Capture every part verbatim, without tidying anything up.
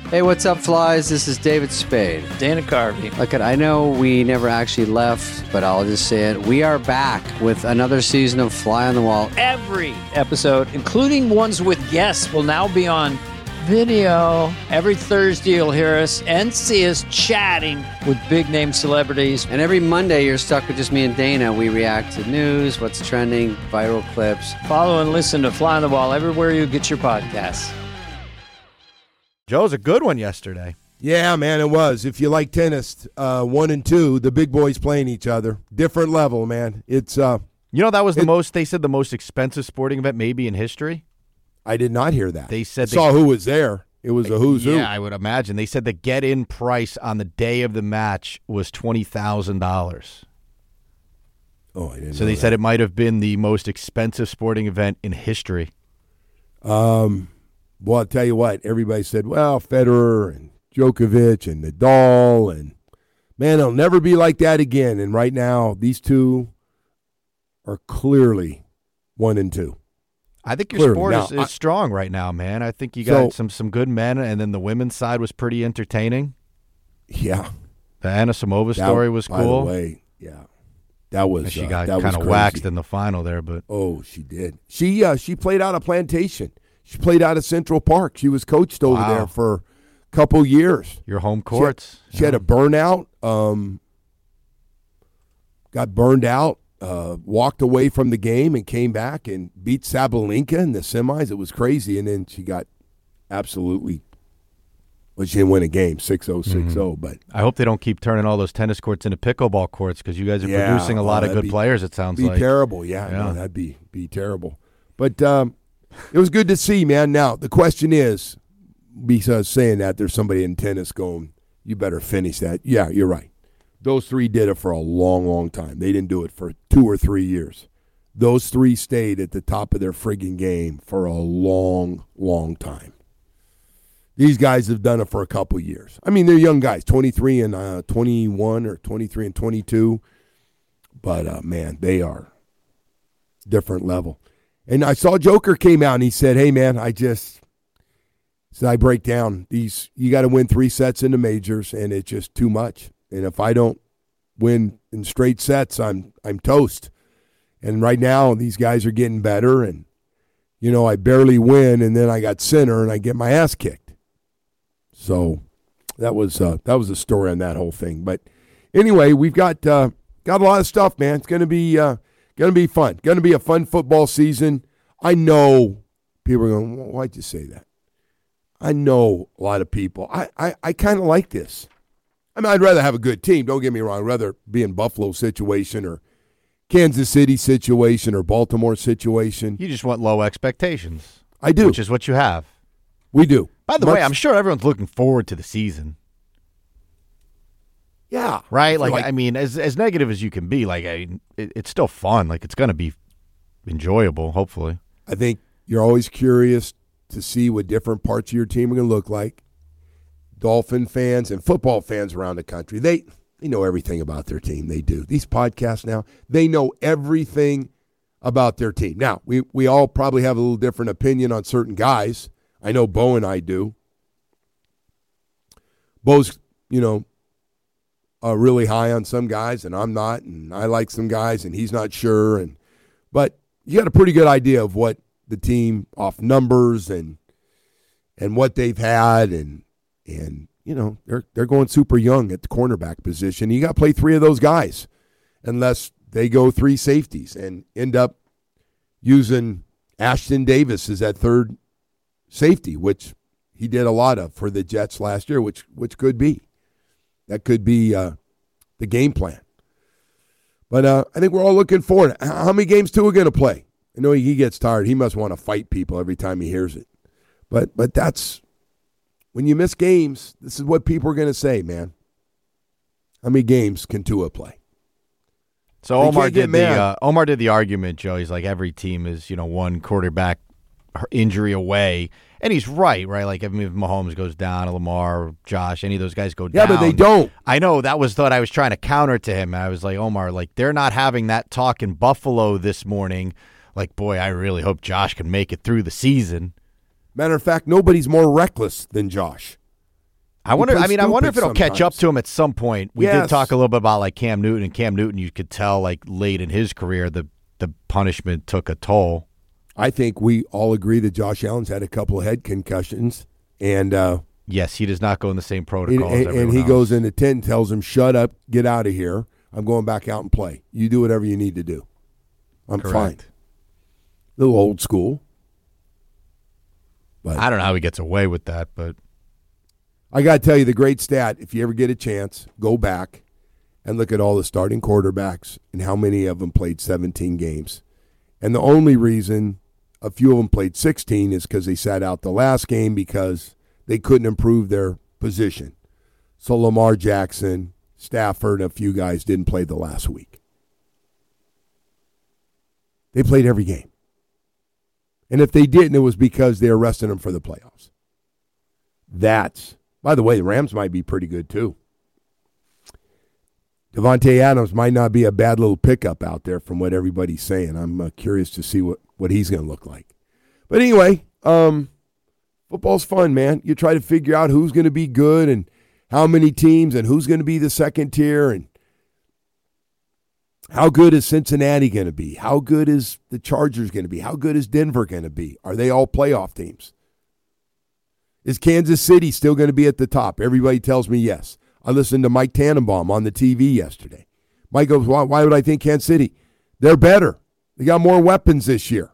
Hey, what's up, flies? This is David Spade. Dana Carvey. Look, I know we never actually left, but I'll just say it. We are back with another season of Fly on the Wall. Every episode, including ones with guests, will now be on video. Every Thursday, you'll hear us and see us chatting with big-name celebrities. And every Monday, you're stuck with just me and Dana. We react to news, what's trending, viral clips. Follow and listen to Fly on the Wall everywhere you get your podcasts. Joe, was a good one yesterday. Yeah, man, it was. If you like tennis, uh, one and two, the big boys playing each other. Different level, man. It's uh, You know, that was the it, most, they said, the most expensive sporting event maybe in history. I did not hear that. They said I saw they, who was there. It was a who's who. Yeah, I would imagine. They said the get-in price on the day of the match was twenty thousand dollars. Oh, I didn't So know they that. said it might have been the most expensive sporting event in history. Um, well, I'll tell you what. Everybody said, well, Federer and Djokovic and Nadal. And, man, it'll never be like that again. And right now, these two are clearly one and two. I think your Clearly. sport Now, is, is I- strong right now, man. I think you got So- some, some good men, and then the women's side was pretty entertaining. Yeah. The Anna Samova That- story was by cool. the way, yeah. That was And she uh, got that was kind of crazy. waxed in the final there, but Oh, she did. She uh, she played out of Plantation. She played out of Central Park. She was coached over Wow. there for a couple years. your home courts. She had a burnout. Um, got burned out. Uh, walked away from the game and came back and beat Sabalenka in the semis. It was crazy, and then she got absolutely. Well, she didn't win a game, six oh, six oh, but I hope they don't keep turning all those tennis courts into pickleball courts because you guys are Yeah, producing a lot oh, of that'd good be- players, it sounds be like. terrible. Yeah, Yeah. no, that'd be be terrible. But um, it was good to see, man. Now the question is, because saying that, there's somebody in tennis going, "You better finish that." Yeah, you're right. Those three did it for a long, long time. They didn't do it for two or three years. Those three stayed at the top of their friggin' game for a long, long time. These guys have done it for a couple years. I mean, they're young guys, twenty-three and uh, twenty-one or twenty-three and twenty-two. But, uh, man, they are different level. And I saw Joker came out and he said, hey, man, I just said I break down. These you got to win three sets in the majors, and it's just too much. And if I don't win in straight sets, I'm I'm toast. And right now, these guys are getting better. And, you know, I barely win, and then I got center, and I get my ass kicked. So that was uh, that was the story on that whole thing. But anyway, we've got uh, got a lot of stuff, man. It's gonna be uh, gonna be fun. Gonna be a fun football season. I know people are going, well, why'd you say that? I know a lot of people. I I, I kind of like this. I mean, I'd rather have a good team. Don't get me wrong. I'd rather be in Buffalo situation or Kansas City situation or Baltimore situation. You just want low expectations. I do. Which is what you have. We do. By the Much- way, I'm sure everyone's looking forward to the season. Yeah. Right? Like, Like- I mean, as as negative as you can be, like, I, it, it's still fun. Like, it's going to be enjoyable, hopefully. I think you're always curious to see what different parts of your team are going to look like. Dolphin fans and football fans around the country, they they know everything about their team. They do. These podcasts now, they know everything about their team. Now, we, we all probably have a little different opinion on certain guys. I know Bo and I do. Bo's, you know, uh, really high on some guys, and I'm not, and I like some guys, and he's not sure. And but you got a pretty good idea of what the team off numbers and and what they've had, and and you know they're they're going super young at the cornerback position. You got to play three of those guys, unless they go three safeties and end up using Ashton Davis as that third safety, which he did a lot of for the Jets last year, which which could be that could be uh, the game plan. But uh, I think we're all looking forward. How many games two are going to play? I know he gets tired. He must want to fight people every time he hears it. But but that's when you miss games. This is what people are going to say, man. How many games can Tua play? So They Omar can't get did the mad. uh, Omar did the argument, Joe. He's like, every team is, you know, one quarterback injury away, and he's right, right? Like, I mean, if Mahomes goes down, Lamar, Josh, any of those guys go Yeah, down. but they don't. I know that was what I was trying to counter to him. I was like, Omar, like, they're not having that talk in Buffalo this morning. Like, boy, I really hope Josh can make it through the season. Matter of fact, nobody's more reckless than Josh. I wonder. plays I mean, I wonder if it'll stupid catch up sometimes. to him at some point. We Yes. did talk a little bit about like Cam Newton, and Cam Newton, you could tell like late in his career, the the punishment took a toll. I think we all agree that Josh Allen's had a couple of head concussions, and uh, Yes, he does not go in the same and, protocol as and, everyone and he else. goes in the tent and tells him, "Shut up, get out of here. I'm going back out and play. You do whatever you need to do. I'm fine." Correct. Little old school. But I don't know how he gets away with that, but I got to tell you the great stat, if you ever get a chance, go back and look at all the starting quarterbacks and how many of them played seventeen games. And the only reason a few of them played sixteen is because they sat out the last game because they couldn't improve their position. So Lamar Jackson, Stafford, and a few guys didn't play the last week. They played every game. And if they didn't, it was because they were resting them for the playoffs. That's, by the way, the Rams might be pretty good too. Devontae Adams might not be a bad little pickup out there from what everybody's saying. I'm uh, curious to see what, what he's going to look like. But anyway, um, football's fun, man. You try to figure out who's going to be good and how many teams and who's going to be the second tier and how good is Cincinnati going to be? How good is the Chargers going to be? How good is Denver going to be? Are they all playoff teams? Is Kansas City still going to be at the top? Everybody tells me yes. I listened to Mike Tannenbaum on the T V yesterday. Mike goes, why, why would I think Kansas City? They're better. They got more weapons this year.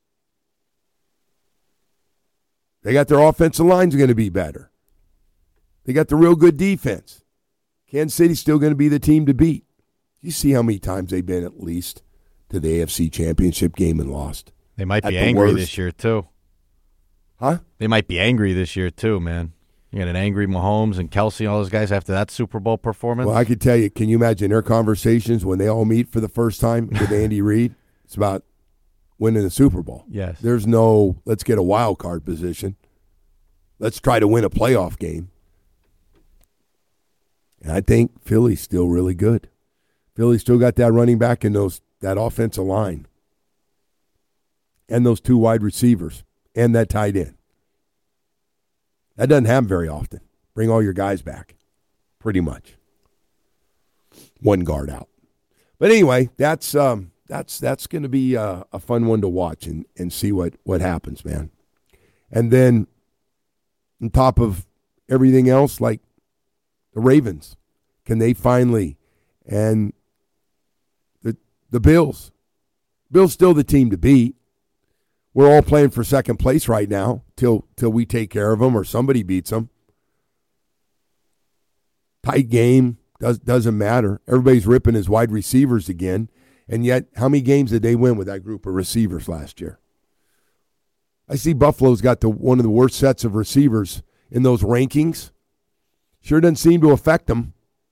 They got their offensive line's going to be better. They got the real good defense. Kansas City's still going to be the team to beat. You see how many times they've been at least to the A F C Championship game and lost. they might At be the angry worst. this year too. Huh? They might be angry this year too, man. You got an angry Mahomes and Kelsey, all those guys after that Super Bowl performance. Well, I could tell you, can you imagine their conversations when they all meet for the first time with Andy Reid? It's about winning the Super Bowl. Yes. There's no, let's get a wild card position. Let's try to win a playoff game. And I think Philly's still really good. Philly's still got that running back and those that offensive line. And those two wide receivers. And that tight end. That doesn't happen very often. Bring all your guys back. Pretty much. One guard out. But anyway, that's um, that's that's going to be uh, a fun one to watch and, and see what, what happens, man. And then on top of everything else, like the Ravens, can they finally, and the the Bills, Bills still the team to beat. We're all playing for second place right now till till we take care of them or somebody beats them. Tight game, does, doesn't matter. Everybody's ripping his wide receivers again. And yet, how many games did they win with that group of receivers last year? I see Buffalo's got the one of the worst sets of receivers in those rankings. Sure doesn't seem to affect them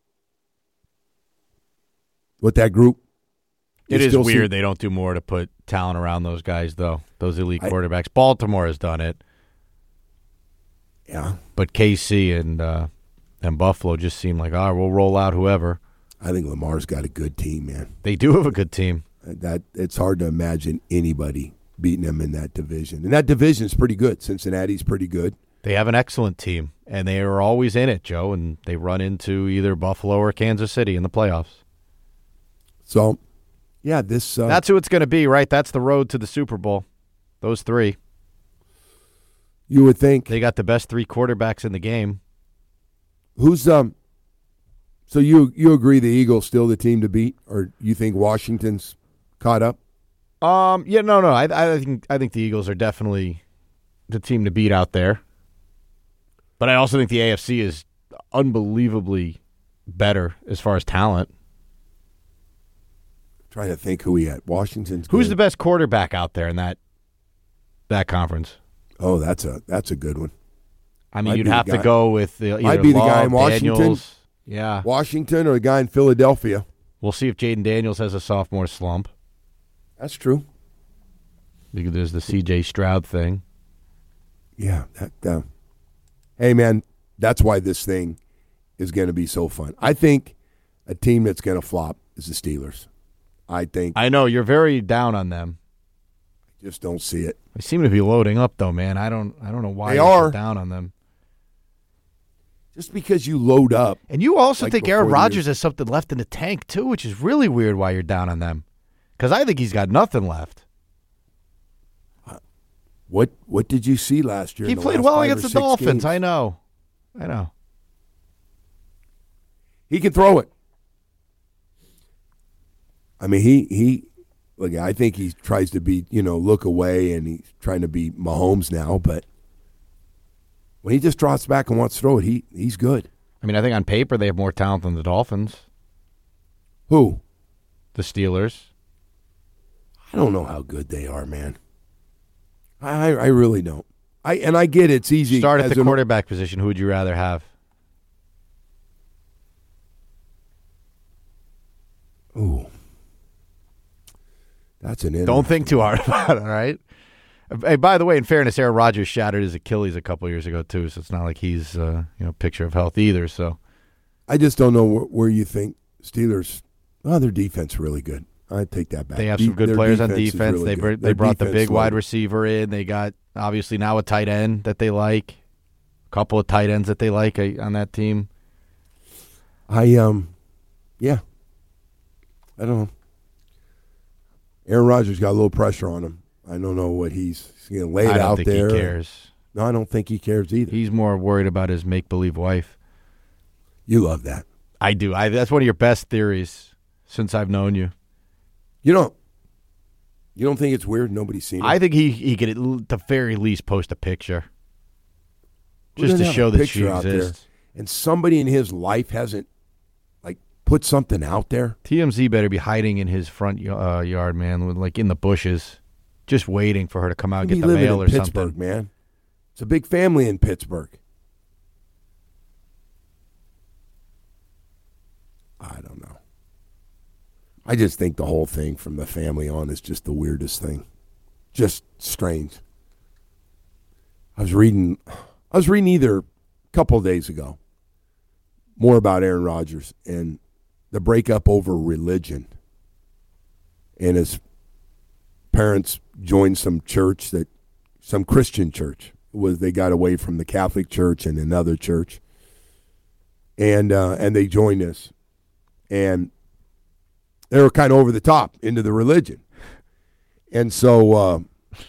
with that group. It You is still weird see- they don't do more to put talent around those guys, though, those elite I- quarterbacks. Baltimore has done it, Yeah, but K C and uh, and Buffalo just seem like, oh, we'll roll out whoever. I think Lamar's got a good team, man. They do have a good team. That it's hard to imagine anybody beating them in that division. And that division is pretty good. Cincinnati's pretty good. They have an excellent team, and they are always in it, Joe, and they run into either Buffalo or Kansas City in the playoffs. So, yeah, this uh, That's who it's going to be, right? That's the road to the Super Bowl. Those three. you would think. They got the best three quarterbacks in the game. Who's um? So you you agree the Eagles still the team to beat, or you think Washington's caught up? Um, yeah, no, no. I, I think I think the Eagles are definitely the team to beat out there. But I also think the A F C is unbelievably better as far as talent. Trying to think who we had. Washington's. Who's good. the best quarterback out there in that that conference? Oh, that's a that's a good one. I mean, Might you'd be the have to guy- go with the, either Might be the Love, guy in Washington. Daniels. Yeah, Washington or the guy in Philadelphia. we'll see if Jaden Daniels has a sophomore slump. That's true. There's the C J Stroud thing. Yeah. That. Uh, hey, man, that's why this thing is going to be so fun. I think a team that's going to flop is the Steelers. I think. I know you're very down on them. Just don't see it. They seem to be loading up, though, man. I don't, I don't know why They you're so are. down on them. Just because you load up. And you also Like think before Aaron the Rodgers year. has something left in the tank, too, which is really weird why you're down on them. Because I think he's got nothing left. What What did you see last year? He in the played last well five against or the six Dolphins. games? I know. I know. He can throw it. I mean, he he. Look, I think he tries to be, you know, look away, and he's trying to be Mahomes now. But when he just drops back and wants to throw it, he he's good. I mean, I think on paper they have more talent than the Dolphins. Who? The Steelers. I don't know how good they are, man. I I really don't. I and I get it's easy. Start at as the an- quarterback position. Who would you rather have? Ooh, that's an. Don't think too hard about it, all right? Hey, by the way, in fairness, Aaron Rodgers shattered his Achilles a couple years ago, too, so it's not like he's uh, you know, picture of health either. So I just don't know where, where you think Steelers. Oh, their defense really good. I take that back. they have De- some good their players on defense is defense. really they good. br- they Their brought the defense big wide loaded. receiver in. They got, obviously, now a tight end that they like. A couple of tight ends that they like uh, on that team. I um, yeah. I don't know. Aaron Rodgers got a little pressure on him. I don't know what he's, he's going to lay it I don't out think there. he cares. No, I don't think he cares either. He's more worried about his make-believe wife. You love that. I do. I, that's one of your best theories since I've known you. You don't. You don't think it's weird? Nobody's seen it. I think he, he could at the very least post a picture. Who Just doesn't to have show a that she picture out there? exists. And somebody in his life hasn't like put something out there. T M Z better be hiding in his front uh, yard, man, with like in the bushes, just waiting for her to come out and Maybe get the living mail in or Pittsburgh, something. man. It's a big family in Pittsburgh. I don't know. I just think the whole thing from the family on is just the weirdest thing. Just strange. I was reading I was reading either a couple of days ago more about Aaron Rodgers and the breakup over religion. And his parents joined some church that some Christian church was they got away from the Catholic Church and another church. And uh, and they joined this. And they were kind of over the top into the religion. And so uh,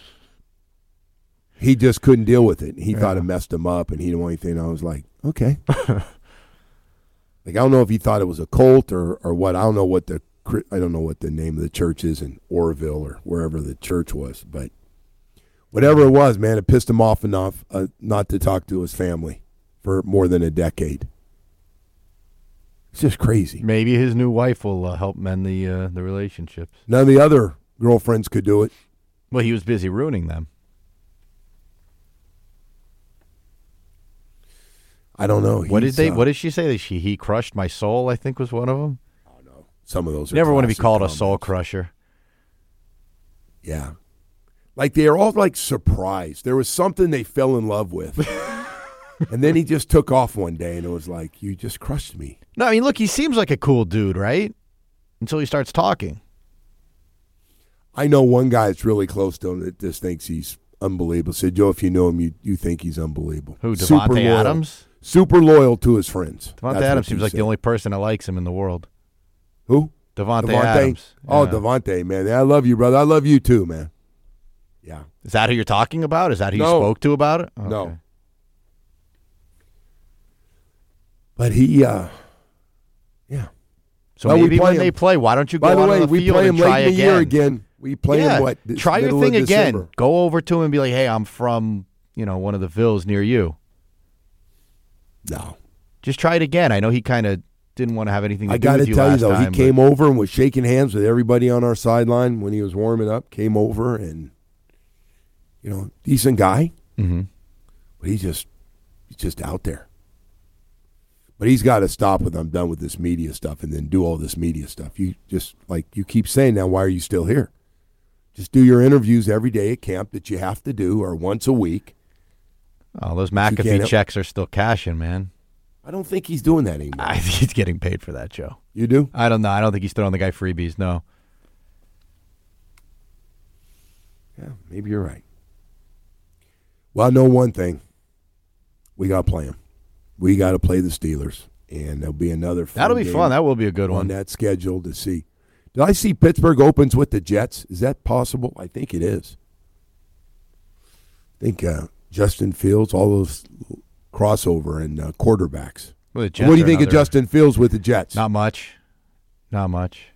he just couldn't deal with it. He Yeah. thought it messed him up, and he didn't want anything. I was like, okay. Like, I don't know if he thought it was a cult or, or what. I don't know what the I don't know what the name of the church is in Oroville or wherever the church was. But whatever it was, man, it pissed him off enough uh, not to talk to his family for more than a decade. It's just crazy. Maybe his new wife will uh, help mend the uh, the relationships. None of the other girlfriends could do it. Well, he was busy ruining them. I don't know. What did He's, they? uh, What did she say? That she he crushed my soul. I think was one of them. Some of those are Never want to be classic called a comments. soul crusher. Yeah. Like they are all like surprised. There was something they fell in love with. And then he just took off one day and it was like, you just crushed me. No, I mean, look, he seems like a cool dude, right? Until he starts talking. I know one guy that's really close to him that just thinks he's unbelievable. Said, Joe, if you know him, you, you think he's unbelievable. Who, Super Devontae loyal. Adams? Super loyal to his friends. Devontae That's what Adams he seems like said. the only person that likes him in the world. Who? Devontae, Devontae? Adams. Oh, Yeah. Devontae, man. I love you, brother. I love you too, man. Yeah. Is that who you're talking about? Is that who you No. spoke to about it? No. Okay. But he, uh, yeah. So Well, we maybe play when him. they play, why don't you go By the out way, on the we field play and him try late in the again? year again. We play yeah, him, what, this try your middle thing of again. December. Go over to him and be like, hey, I'm from, you know, one of the villas near you. No. Just try it again. I know he kind of didn't want to have anything to I do got to with you tell you, last though, time. he came over and was shaking hands with everybody on our sideline when he was warming up. Came over and, you know, decent guy. Mm-hmm. But he's just, he's just out there. But he's got to stop with, I'm done with this media stuff and then do all this media stuff. You just, like, you keep saying now, why are you still here? Just do your interviews every day at camp that you have to do or once a week. Oh, those can't McAfee help- checks are still cashing, man. I don't think he's doing that anymore. I think he's getting paid for that, Joe. You do? I don't know. I don't think he's throwing the guy freebies, no. Yeah, maybe you're right. Well, I know one thing. We got to play him. we got to play the Steelers, and there'll be another fun That'll be game fun. That will be a good on one. that schedule to see. Did I see Pittsburgh opens with the Jets? Is that possible? I think it is. I think uh, Justin Fields, all those crossover and uh, quarterbacks. Well, the Jets what do you are think of another- Justin Fields with the Jets? Not much. Not much.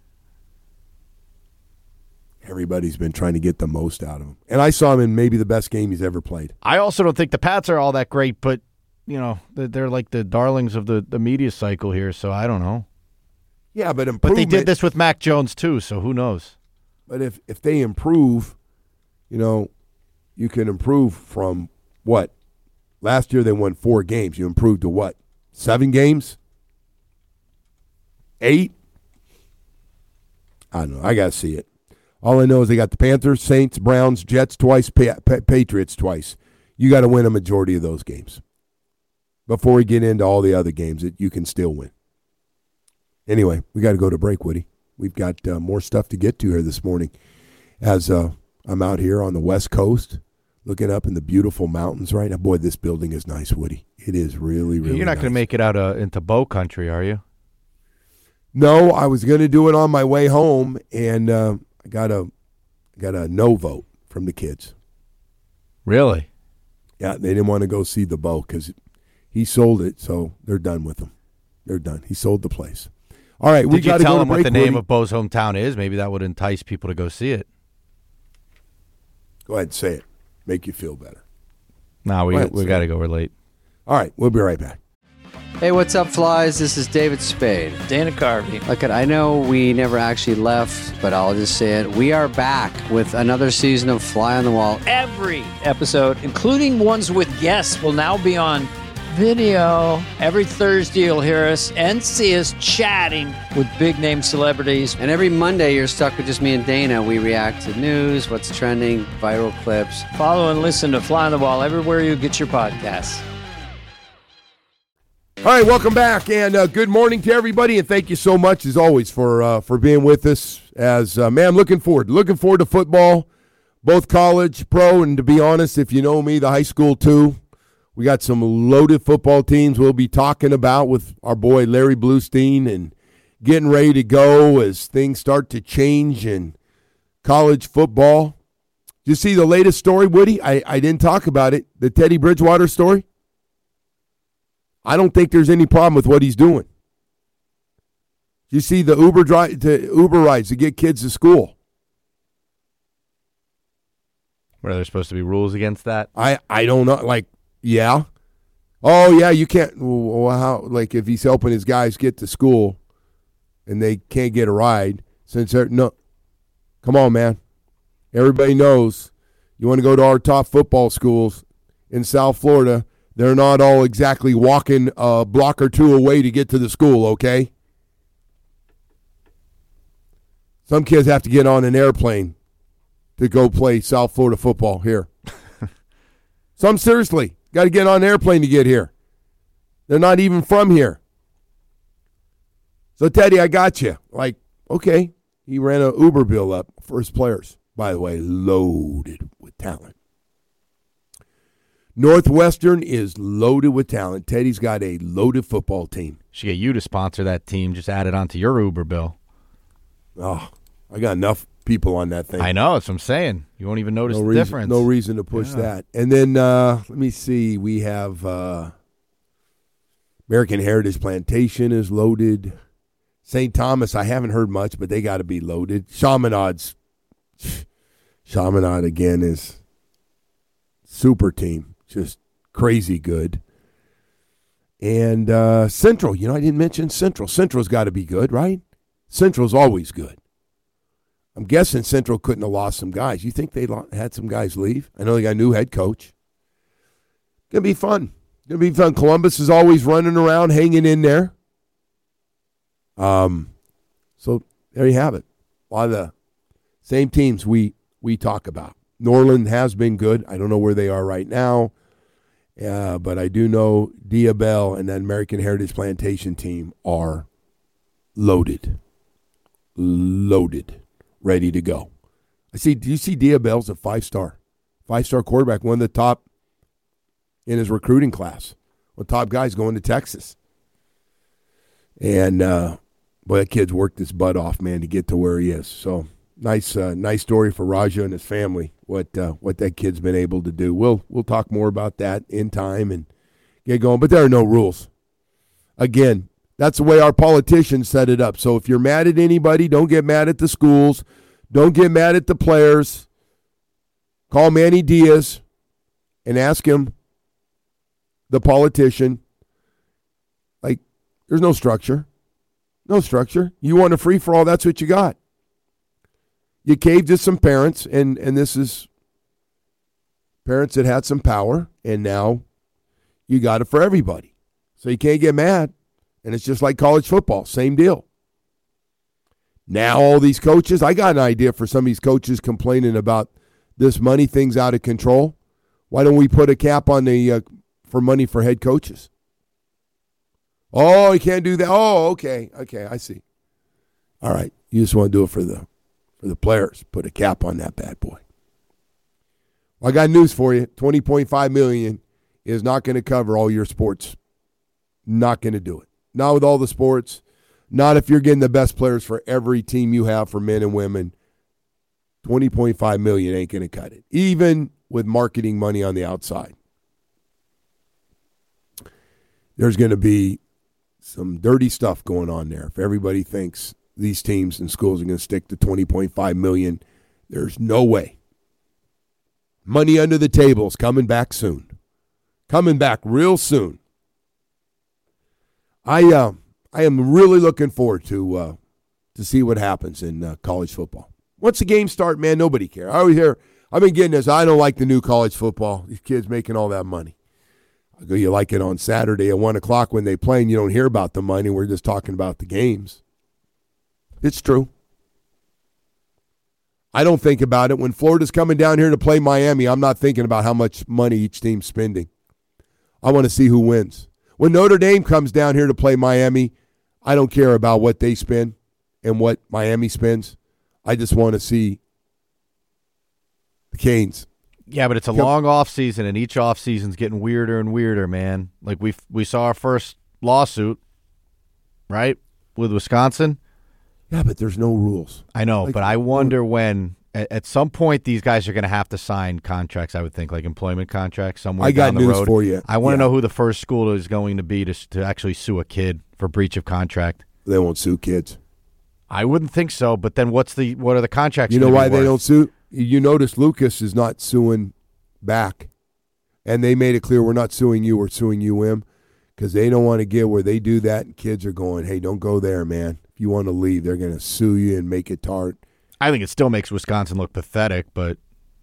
Everybody's been trying to get the most out of him. And I saw him in maybe the best game he's ever played. I also don't think the Pats are all that great, but, you know, they're, they're like the darlings of the, the media cycle here, so I don't know. Yeah, but But improvement. they did this with Mac Jones, too, so who knows? But if, if they improve, you know, you can improve from what? Last year they won four games. You improved to what? Seven games? Eight? I don't know. I got to see it. All I know is they got the Panthers, Saints, Browns, Jets twice, pa- pa- Patriots twice. You got to win a majority of those games. Before we get into all the other games that you can still win. Anyway, we got to go to break, Woody. We've got uh, more stuff to get to here this morning as uh, I'm out here on the West Coast looking up in the beautiful mountains right now. Boy, this building is nice, Woody. It is really, really You're not nice. going to make it out uh, into bow country, are you? No, I was going to do it on my way home, and uh, I got a got a no vote from the kids. Really? Yeah, they didn't want to go see the bow because he sold it, so they're done with him. They're done. He sold the place. All right, we Did you got to tell go to them what break, the name Woody. of Bo's hometown is? Maybe that would entice people to go see it. Go ahead and say it. Make you feel better. No, we Go ahead, we say got to it. go. We're late. All right, we'll be right back. Hey, what's up, flies? This is David Spade. Dana Carvey. Look, I know we never actually left, but I'll just say it. We are back with another season of Fly on the Wall. Every episode, including ones with guests, will now be on video. Every Thursday, you'll hear us and see us chatting with big-name celebrities. And every Monday, you're stuck with just me and Dana. We react to news, what's trending, viral clips. Follow and listen to Fly on the Wall everywhere you get your podcasts. All right, welcome back, and uh, good morning to everybody, and thank you so much, as always, for uh, for being with us. As uh, man, looking forward, looking forward to football, both college, pro, and to be honest, if you know me, the high school too. We got some loaded football teams we'll be talking about with our boy Larry Bluestein, and getting ready to go as things start to change in college football. Did you see the latest story, Woody? I, I didn't talk about it. The Teddy Bridgewater story. I don't think there's any problem with what he's doing. You see the Uber drive to Uber rides to get kids to school. What, are there supposed to be rules against that? I, I don't know. Like, yeah. Oh, yeah, you can't. Well, how, like, if he's helping his guys get to school and they can't get a ride, since they're, no. Come on, man. Everybody knows you want to go to our top football schools in South Florida. They're not all exactly walking a block or two away to get to the school, okay? Some kids have to get on an airplane to go play South Florida football here. Some seriously got to get on an airplane to get here. They're not even from here. So, Teddy, I got you. Like, okay, he ran an Uber bill up for his players. By the way, loaded with talent. Northwestern is loaded with talent. Teddy's got a loaded football team. Should get you to sponsor that team. Just add it onto your Uber bill. Oh, I got enough people on that thing. I know. That's what I'm saying. You won't even notice no the reason, difference. No reason to push Yeah. that. And then uh, let me see. We have uh, American Heritage Plantation is loaded. Saint Thomas, I haven't heard much, but they got to be loaded. Chaminad's Chaminade again is super team. Just crazy good. And uh, Central, you know, I didn't mention Central. Central's got to be good, right? Central's always good. I'm guessing Central couldn't have lost some guys. You think they lo- had some guys leave? I know they got a new head coach. Gonna be fun. Gonna be fun. Columbus is always running around, hanging in there. Um, so there you have it. A lot of the same teams we we talk about. Norland has been good. I don't know where they are right now. Uh, but I do know Diabel and that American Heritage Plantation team are loaded. Loaded. Ready to go. I see. Do you see Diabel's a five-star? Five-star quarterback, one of the top in his recruiting class. Well, top guy's going to Texas. And, uh, boy, that kid's worked his butt off, man, to get to where he is. So nice uh, nice story for Raja and his family, what uh, what that kid's been able to do. We'll, we'll talk more about that in time and get going. But there are no rules. Again, that's the way our politicians set it up. So if you're mad at anybody, don't get mad at the schools. Don't get mad at the players. Call Manny Diaz and ask him, the politician, like, there's no structure. No structure. You want a free-for-all, that's what you got. You caved to some parents, and, and this is parents that had some power, and now you got it for everybody. So you can't get mad. And it's just like college football, same deal. Now all these coaches, I got an idea for some of these coaches complaining about this money thing's out of control. Why don't we put a cap on the uh, for money for head coaches? Oh, you can't do that. Oh, okay, okay, I see. All right, you just want to do it for the for the players. Put a cap on that bad boy. Well, I got news for you. twenty point five million dollars is not going to cover all your sports. Not going to do it. Not with all the sports. Not if you're getting the best players for every team you have for men and women. twenty point five million dollars ain't going to cut it, even with marketing money on the outside. There's going to be some dirty stuff going on there. If everybody thinks these teams and schools are going to stick to twenty point five million dollars, there's no way. Money under the table is coming back soon. Coming back real soon. I uh, I am really looking forward to uh, to see what happens in uh, college football. Once the games start, man, nobody cares. I always hear, I've been getting this, I don't like the new college football. These kids making all that money. I go, you like it on Saturday at one o'clock when they play and you don't hear about the money. We're just talking about the games. It's true. I don't think about it. When Florida's coming down here to play Miami, I'm not thinking about how much money each team's spending. I want to see who wins. When Notre Dame comes down here to play Miami, I don't care about what they spend and what Miami spends. I just want to see the Canes. Yeah, but it's a long off season, and each off season's getting weirder and weirder, man. Like we we saw our first lawsuit, right, with Wisconsin. Yeah, but there's no rules. I know, like, but I wonder when at, at some point these guys are going to have to sign contracts. I would think, like employment contracts somewhere. I got down the news road. for you. I want to yeah. know who the first school is going to be to to actually sue a kid for breach of contract. They won't sue kids. I wouldn't think so. But then, what's the what are the contracts? You know gonna why be they worth? don't sue? You notice Lucas is not suing back, and they made it clear we're not suing you. We're suing U M because they don't want to get where they do that, and kids are going, "Hey, don't go there, man. If you want to leave, they're going to sue you and make it tart." I think it still makes Wisconsin look pathetic, but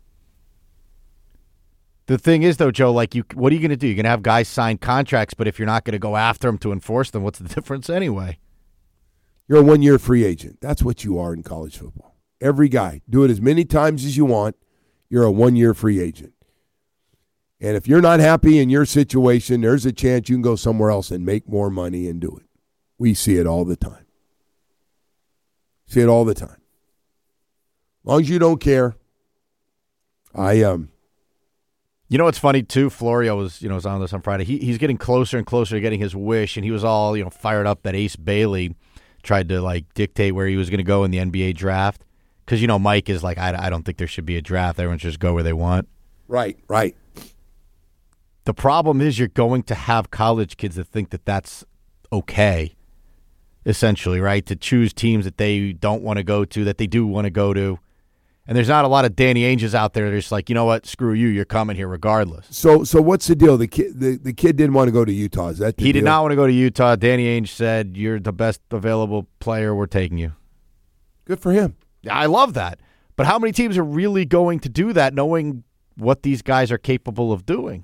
the thing is, though, Joe, like, you, what are you going to do? You're going to have guys sign contracts, but if you're not going to go after them to enforce them, what's the difference anyway? You're a one-year free agent. That's what you are in college football. Every guy. Do it as many times as you want. You're a one-year free agent. And if you're not happy in your situation, there's a chance you can go somewhere else and make more money and do it. We see it all the time. See it all the time. As long as you don't care, I um. You know what's funny too? Florio was, you know, was on this on Friday. He he's getting closer and closer to getting his wish, and he was all, you know, fired up that Ace Bailey tried to like dictate where he was going to go in the N B A draft. Because, you know, Mike is like, I, I don't think there should be a draft. Everyone should just go where they want. Right, right. The problem is you're going to have college kids that think that that's okay, essentially, right? To choose teams that they don't want to go to, that they do want to go to. And there's not a lot of Danny Ainges out there that are just like, you know what, screw you, you're coming here regardless. So so what's the deal? The kid the, the kid didn't want to go to Utah. Is that the He deal? did not want to go to Utah. Danny Ainge said, you're the best available player, we're taking you. Good for him. I love that. But how many teams are really going to do that knowing what these guys are capable of doing?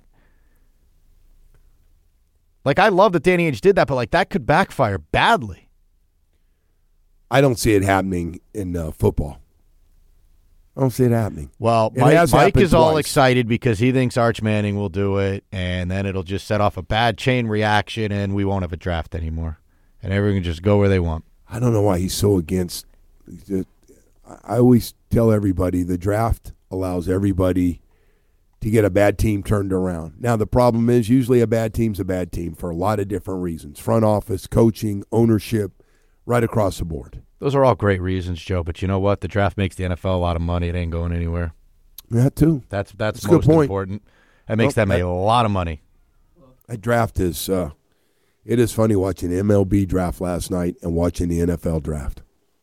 Like, I love that Danny Ainge did that, but, like, that could backfire badly. I don't see it happening in uh, football. I don't see it happening. Well, It Mike, has Mike happened is all twice. excited because he thinks Arch Manning will do it, and then it'll just set off a bad chain reaction, and we won't have a draft anymore. And everyone can just go where they want. I don't know why he's so against. I always tell everybody the draft allows everybody to get a bad team turned around. Now, the problem is usually a bad team's a bad team for a lot of different reasons. Front office, coaching, ownership, right across the board. Those are all great reasons, Joe, but you know what? The draft makes the N F L a lot of money. It ain't going anywhere. That too. That's that's, that's most a good point. important. That makes well, them that, a lot of money. That draft is, uh, it is funny watching M L B draft last night and watching the N F L draft.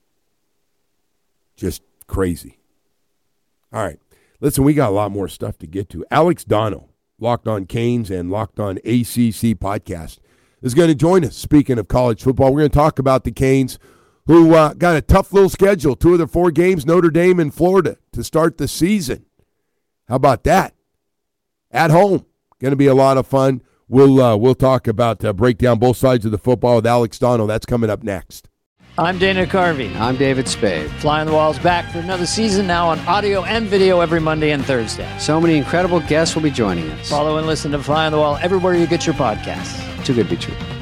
Just crazy. All right. Listen, we got a lot more stuff to get to. Alex Dono, Locked On Canes and Locked On A C C podcast, is going to join us. Speaking of college football, we're going to talk about the Canes, who uh, got a tough little schedule. Two of their four games, Notre Dame and Florida, to start the season. How about that? At home. Going to be a lot of fun. We'll, uh, we'll talk about, uh, break down both sides of the football with Alex Dono. That's coming up next. I'm Dana Carvey. I'm David Spade. Fly on the Wall's back for another season now on audio and video every Monday and Thursday. So many incredible guests will be joining us. Follow and listen to Fly on the Wall everywhere you get your podcasts. Too good to be true.